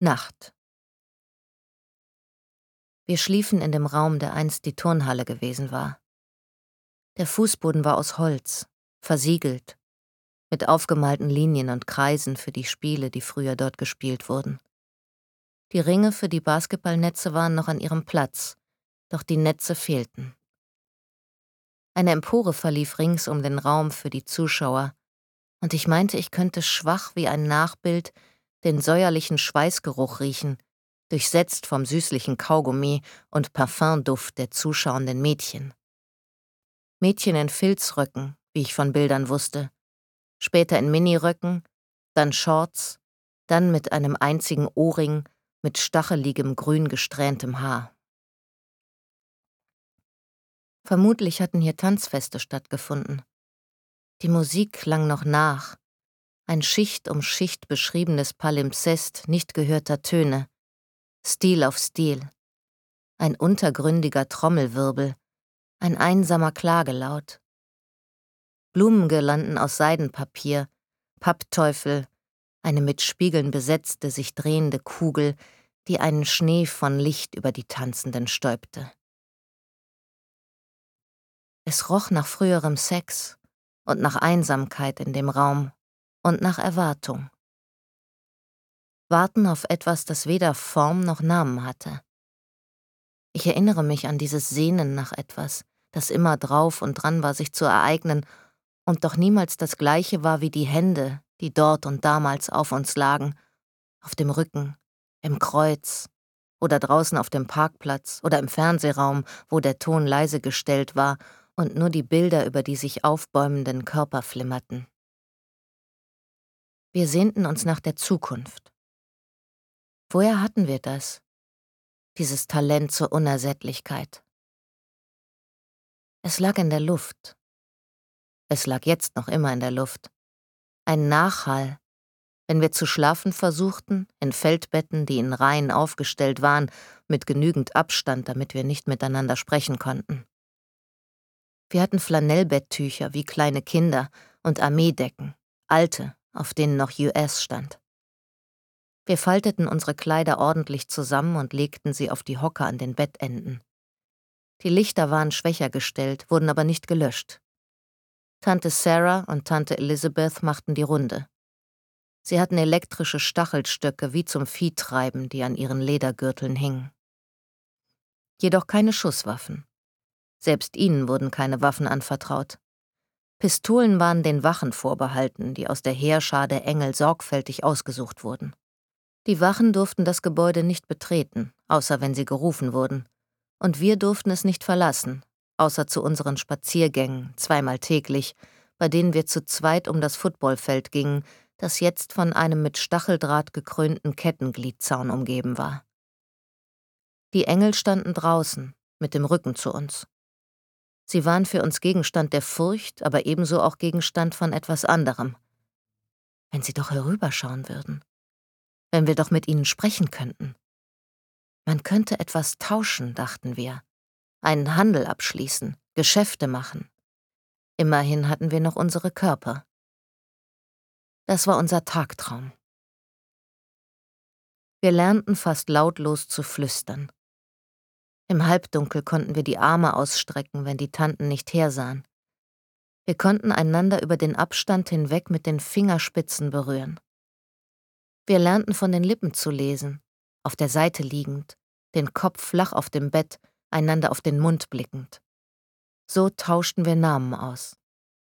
Nacht. Wir schliefen in dem Raum, der einst die Turnhalle gewesen war. Der Fußboden war aus Holz, versiegelt, mit aufgemalten Linien und Kreisen für die Spiele, die früher dort gespielt wurden. Die Ringe für die Basketballnetze waren noch an ihrem Platz, doch die Netze fehlten. Eine Empore verlief rings um den Raum für die Zuschauer, und ich meinte, ich könnte schwach wie ein Nachbild den säuerlichen Schweißgeruch riechen, durchsetzt vom süßlichen Kaugummi und Parfümduft der zuschauenden Mädchen. Mädchen in Filzröcken, wie ich von Bildern wusste, später in Miniröcken, dann Shorts, dann mit einem einzigen Ohrring mit stacheligem grün gesträhntem Haar. Vermutlich hatten hier Tanzfeste stattgefunden. Die Musik klang noch nach, ein Schicht um Schicht beschriebenes Palimpsest nicht gehörter Töne, Stil auf Stil, ein untergründiger Trommelwirbel, ein einsamer Klagelaut. Blumengirlanden aus Seidenpapier, Pappteufel, eine mit Spiegeln besetzte, sich drehende Kugel, die einen Schnee von Licht über die Tanzenden stäubte. Es roch nach früherem Sex und nach Einsamkeit in dem Raum und nach Erwartung. Warten auf etwas, das weder Form noch Namen hatte. Ich erinnere mich an dieses Sehnen nach etwas, das immer drauf und dran war, sich zu ereignen und doch niemals das gleiche war wie die Hände, die dort und damals auf uns lagen, auf dem Rücken, im Kreuz oder draußen auf dem Parkplatz oder im Fernsehraum, wo der Ton leise gestellt war und nur die Bilder über die sich aufbäumenden Körper flimmerten. Wir sehnten uns nach der Zukunft. Woher hatten wir das? Dieses Talent zur Unersättlichkeit. Es lag in der Luft. Es lag jetzt noch immer in der Luft. Ein Nachhall, wenn wir zu schlafen versuchten, in Feldbetten, die in Reihen aufgestellt waren, mit genügend Abstand, damit wir nicht miteinander sprechen konnten. Wir hatten Flanellbetttücher wie kleine Kinder und Armeedecken, alte, auf denen noch US stand. Wir falteten unsere Kleider ordentlich zusammen und legten sie auf die Hocker an den Bettenden. Die Lichter waren schwächer gestellt, wurden aber nicht gelöscht. Tante Sarah und Tante Elizabeth machten die Runde. Sie hatten elektrische Stachelstöcke wie zum Viehtreiben, die an ihren Ledergürteln hingen. Jedoch keine Schusswaffen. Selbst ihnen wurden keine Waffen anvertraut. Pistolen waren den Wachen vorbehalten, die aus der Heerschar der Engel sorgfältig ausgesucht wurden. Die Wachen durften das Gebäude nicht betreten, außer wenn sie gerufen wurden. Und wir durften es nicht verlassen, außer zu unseren Spaziergängen, zweimal täglich, bei denen wir zu zweit um das Footballfeld gingen, das jetzt von einem mit Stacheldraht gekrönten Kettengliedzaun umgeben war. Die Engel standen draußen, mit dem Rücken zu uns. Sie waren für uns Gegenstand der Furcht, aber ebenso auch Gegenstand von etwas anderem. Wenn sie doch herüberschauen würden. Wenn wir doch mit ihnen sprechen könnten. Man könnte etwas tauschen, dachten wir. Einen Handel abschließen, Geschäfte machen. Immerhin hatten wir noch unsere Körper. Das war unser Tagtraum. Wir lernten fast lautlos zu flüstern. Im Halbdunkel konnten wir die Arme ausstrecken, wenn die Tanten nicht hersahen. Wir konnten einander über den Abstand hinweg mit den Fingerspitzen berühren. Wir lernten von den Lippen zu lesen, auf der Seite liegend, den Kopf flach auf dem Bett, einander auf den Mund blickend. So tauschten wir Namen aus.